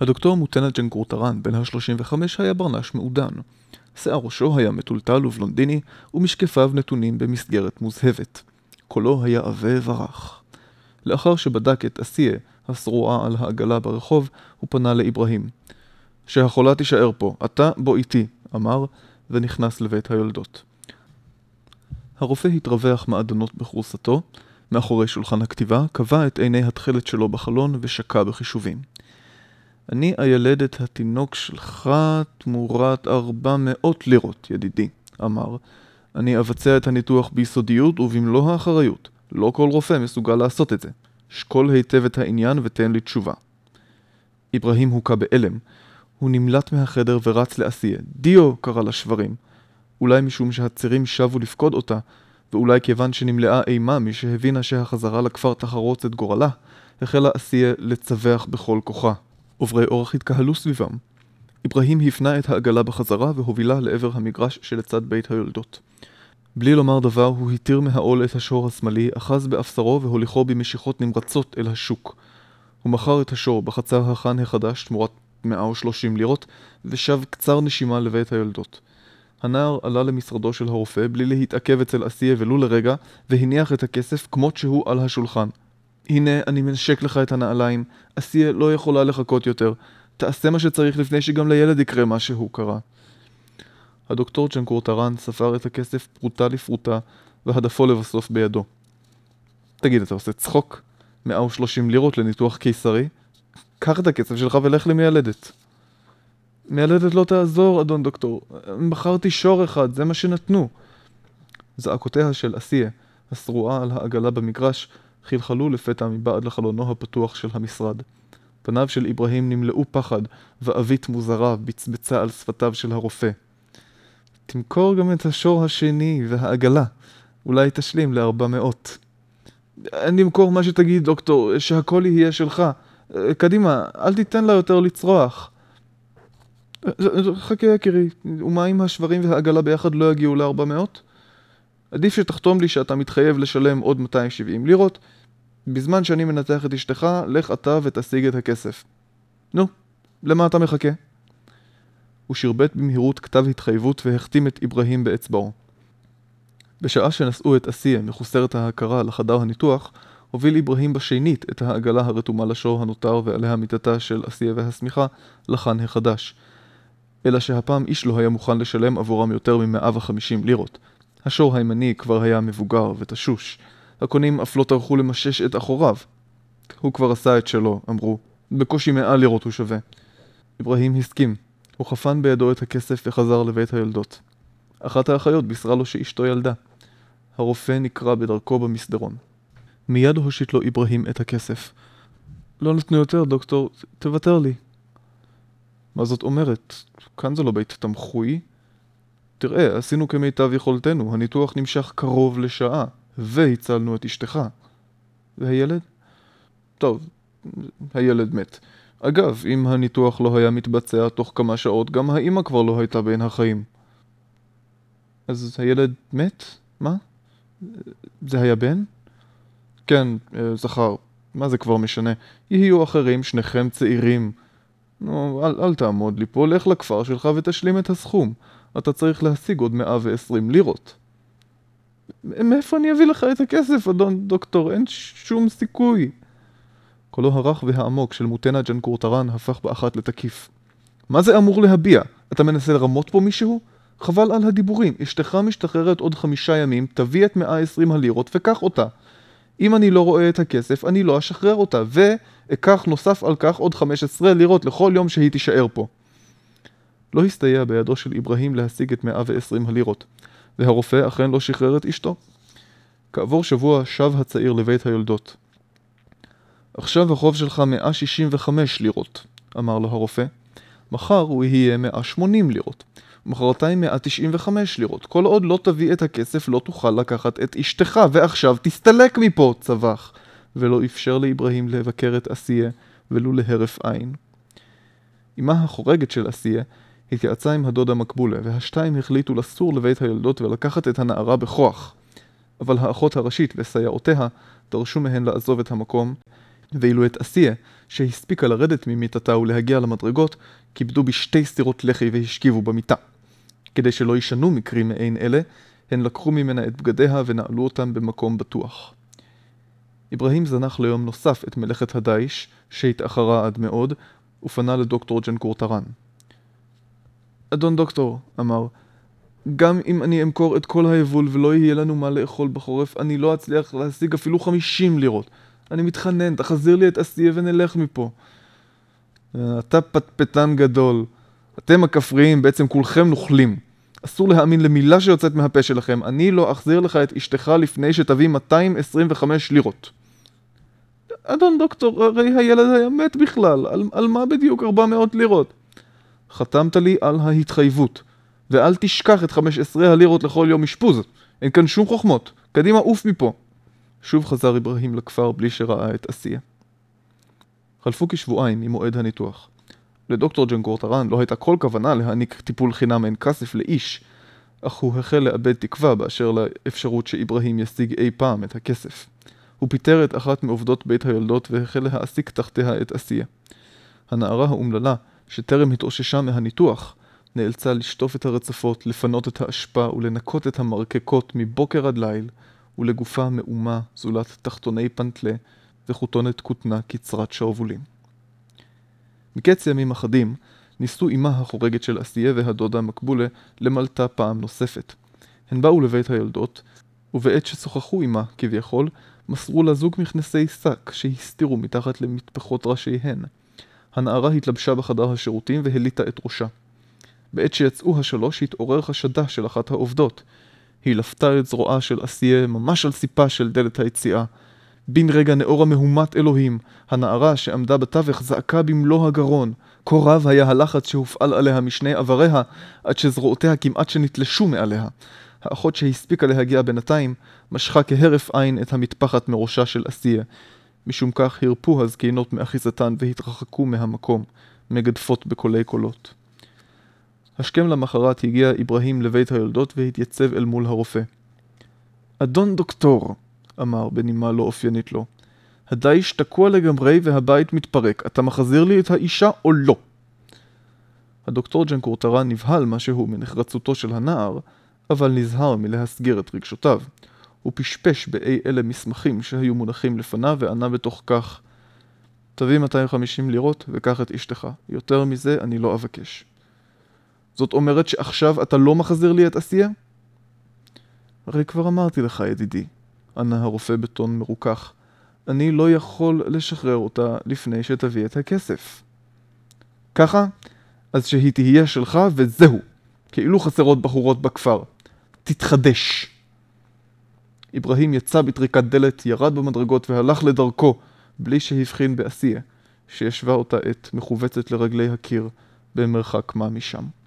הדוקטור מוטנה ג'נקורטרן, בן ה-35, היה ברנש מעודן. שיער ראשו היה מטולטל ובלונדיני, ומשקפיו נתונים במסגרת מוזהבת. קולו היה עבה ורח. לאחר שבדק את אסיה, השרועה על העגלה ברחוב, הוא פנה לאברהים. שהחולה תישאר פה, אתה בוא איתי, אמר, ונכנס לבית היולדות. הרופא התרווח מעדנות בכורסתו, מאחורי שולחן הכתיבה, קבע את עיני התכלת שלו בחלון ושקע בחישובים. אני אילד את התינוק שלך תמורת 400 לירות, ידידי, אמר. אני אבצע את הניתוח ביסודיות ובמלוא האחריות. לא כל רופא מסוגל לעשות את זה. שקול היטב את העניין ותן לי תשובה. אברהים הוקע באלם. הוא נמלט מהחדר ורץ לאסיה. דיו, קרא לשברים. אולי משום שהצירים שבו לפקוד אותה, ואולי כיוון שנמלאה אימה משהבינה שהחזרה לכפר תחרוץ את גורלה, החלה אסיה לצווח בכל כוחה. עוברי אורח התקהלו סביבם. אברהים הפנה את העגלה בחזרה והובילה לעבר המגרש שלצד בית היולדות. בלי לומר דבר הוא התיר מהעול את השור השמאלי, אחז באפסרו והוליכו במשיכות נמרצות אל השוק. הוא מכר את השור בחצר החן החדש תמורת 130 לירות ושב קצר נשימה לבית היולדות. הנער עלה למשרדו של הרופא בלי להתעכב אצל אסיה ולו לרגע והניח את הכסף כמות שהוא על השולחן. הנה אני מנשק לך את הנעליים, אסיה לא יכולה לחכות יותר. תעשה מה שצריך לפני שגם לילד יקרה מה שהוא קרה. הדוקטור ג'נקורטרן ספר את הכסף פרוטה לפרוטה והדפו לבסוף בידו. תגיד, אתה עושה צחוק? 130 לירות לניתוח קיסרי? קח את הכסף שלך ולך למיילדת. מיילדת לא תעזור, אדון דוקטור. בחרתי שור אחד, זה מה שנתנו. זעקותיה של אסיה, השרועה על העגלה במגרש, חלחלו לפתע מבעד לחלונו הפתוח של המשרד. פניו של אברהים נמלאו פחד, ואבית מוזרה בצבצה על שפתיו של הרופא. תמכור גם את השור השני והעגלה. אולי תשלים ל400. אני אמכור מה שתגיד, דוקטור, שהכל יהיה שלך. קדימה, אל תיתן לה יותר לצרוח. חכה יקירי, ומה אם השברים והעגלה ביחד לא יגיעו ל400? עדיף שתחתום לי שאתה מתחייב לשלם עוד 270 לירות. בזמן שאני מנתח את אשתך, לך אתה ותשיג את הכסף. נו, למה אתה מחכה? הוא שרבט במהירות כתב התחייבות והחתים את אברהים באצבעו. בשעה שנשאו את אסיה מחוסרת ההכרה לחדר הניתוח, הוביל אברהים בשנית את העגלה הרתומה לשור הנותר ועליה מיטתה של אסיה והסמיכה לחן החדש. אלא שהפעם איש לא היה מוכן לשלם עבורם יותר מ150 לירות. השור הימני כבר היה מבוגר ותשוש. הקונים אף לא טרחו למשש את אחוריו. הוא כבר עשה את שלו, אמרו. בקושי 100 לירות הוא שווה. אברהים הסכים. הוא חפן בידו את הכסף וחזר לבית היולדות. אחת האחיות בישרה לו שאשתו ילדה. הרופא נקרא בדרכו במסדרון. מיד הושיט לו אברהים את הכסף. לא נתנו יותר, דוקטור, תוותר לי. מה זאת אומרת? כאן זה לא בית תמחוי. תראה, עשינו כמיטב יכולתנו, הניתוח נמשך קרוב לשעה, והצלנו את אשתך. והילד? טוב, הילד מת. אגב, אם הניתוח לא היה מתבצע תוך כמה שעות, גם האמא כבר לא הייתה בין החיים. אז הילד מת? מה? זה היה בן? כן, זכר. מה זה כבר משנה? יהיו אחרים, שניכם צעירים. נו, אל תעמוד לי פה, לך לכפר שלך ותשלים את הסכום. אתה צריך להשיג עוד 120 לירות. מאיפה אני אביא לך את הכסף, אדון דוקטור? אין שום סיכוי. קולו הרך והעמוק של מוטנה ג'נקורטרן הפך באחת לתקיף. מה זה אמור להביע? אתה מנסה לרמות פה מישהו? חבל על הדיבורים. אשתך משתחררת עוד 5 ימים, תביא את 120 הלירות וקח אותה. אם אני לא רואה את הכסף, אני לא אשחרר אותה, ואקח נוסף על כך עוד 15 לירות לכל יום שהיא תישאר פה. לא הסתייע בידו של אברהים להשיג את 120 הלירות, והרופא אכן לא שחרר את אשתו. כעבור שבוע שב הצעיר לבית היולדות. עכשיו החוב שלך 165 לירות, אמר לו הרופא. מחר הוא יהיה 180 לירות. מחרתיים 195 לירות. כל עוד לא תביא את הכסף לא תוכל לקחת את אשתך, ועכשיו תסתלק מפה, צבח. ולא אפשר לאברהים לבקר את אסיה, ולו להרף עין. אמה החורגת של אסיה התייעצה עם הדוד המקבולה, והשתיים החליטו לסור לבית היולדות ולקחת את הנערה בכוח. אבל האחות הראשית וסייעותיה דרשו מהן לעזוב את המקום, ואילו את אסיה, שהספיקה לרדת ממיטתה ולהגיע למדרגות, כיבדו בשתי סטירות לחי והשכיבו במיטה. כדי שלא ישנו מקרים מעין אלה, הן לקחו ממנה את בגדיה ונעלו אותם במקום בטוח. אברהים זנח ליום נוסף את מלאכת הדייש, שהתאחרה עד מאוד, ופנה לדוקטור ג'נקור טרן. אדון דוקטור, אמר, גם אם אני אמכור את כל היבול ולא יהיה לנו מה לאכול בחורף, אני לא אצליח להשיג אפילו 50 לירות. אני מתחנן, תחזיר לי את אסיה ונלך מפה. אתה פטפטן גדול. אתם הכפריים, בעצם כולכם נוכלים. אסור להאמין למילה שיוצאת מהפה שלכם. אני לא אחזיר לך את אשתך לפני שתביא 225 לירות. אדון דוקטור, הרי הילד היה מת בכלל. על מה בדיוק 400 לירות? חתמת לי על ההתחייבות. ואל תשכח את 15 הלירות לכל יום אשפוז. אין כאן שום חוכמות. קדימה, עוף מפה. שוב חזר אברהים לכפר בלי שראה את אסיה. חלפו כשבועיים ממועד הניתוח. לדוקטור ג'נקור טרן לא הייתה כל כוונה להעניק טיפול חינם אין כסף לאיש, אך הוא החל לאבד תקווה באשר לאפשרות שאברהים ישיג אי פעם את הכסף. הוא פיטר את אחת מעובדות בית היולדות והחל להעסיק תחתיה את אסיה. הנערה האומללה, שטרם התאוששה מהניתוח, נאלצה לשטוף את הרצפות, לפנות את האשפה ולנקות את המרקקות מבוקר עד ליל, ולגופה מאומה זולת תחתוני פנטלה וחוטונת כותנה קצרת שרבולים. מקץ ימים אחדים ניסו אמה החורגת של אסיה והדודה מקבולה למלטה פעם נוספת. הן באו לבית היולדות, ובעת ששוחחו עמה כביכול, מסרו לה זוג מכנסי שק שהסתירו מתחת למטפחות ראשיהן. הנערה התלבשה בחדר השירותים והליטה את ראשה. בעת שיצאו השלוש התעורר חשדה של אחת העובדות. היא לפתה את זרועה של אסיה ממש על סיפה של דלת היציאה. בן רגע נאור המהומת אלוהים, הנערה שעמדה בתווך זעקה במלוא הגרון. כה רב היה הלחץ שהופעל עליה משני עבריה, עד שזרועותיה כמעט שנתלשו מעליה. האחות שהספיקה להגיע בינתיים, משכה כהרף עין את המטפחת מראשה של אסיה. משום כך הרפו הזקנות מאחיזתן והתרחקו מהמקום, מגדפות בקולי קולות. השכם למחרת הגיע אברהים לבית היולדות והתייצב אל מול הרופא. אדון דוקטור, אמר בנימה לא אופיינית לו, הדייש תקוע לגמרי והבית מתפרק. אתה מחזיר לי את האישה או לא? הדוקטור ג'נקור טרן נבהל משהו מנחרצותו של הנער, אבל נזהר מלהסגיר את רגשותיו. הוא פשפש באי אלה מסמכים שהיו מונחים לפניו וענה בתוך כך, תביא 250 לירות וקח את אשתך. יותר מזה אני לא אבקש. זאת אומרת שעכשיו אתה לא מחזיר לי את אסיה? הרי כבר אמרתי לך, ידידי, ענה הרופא בטון מרוכך, אני לא יכול לשחרר אותה לפני שתביא את הכסף. ככה? אז שהיא תהיה שלך וזהו. כאילו חסרות בחורות בכפר. תתחדש. אברהים יצא בטריקת דלת, ירד במדרגות והלך לדרכו, בלי שהבחין באסיה, שישבה אותה עת מחובצת לרגלי הקיר במרחק מה משם.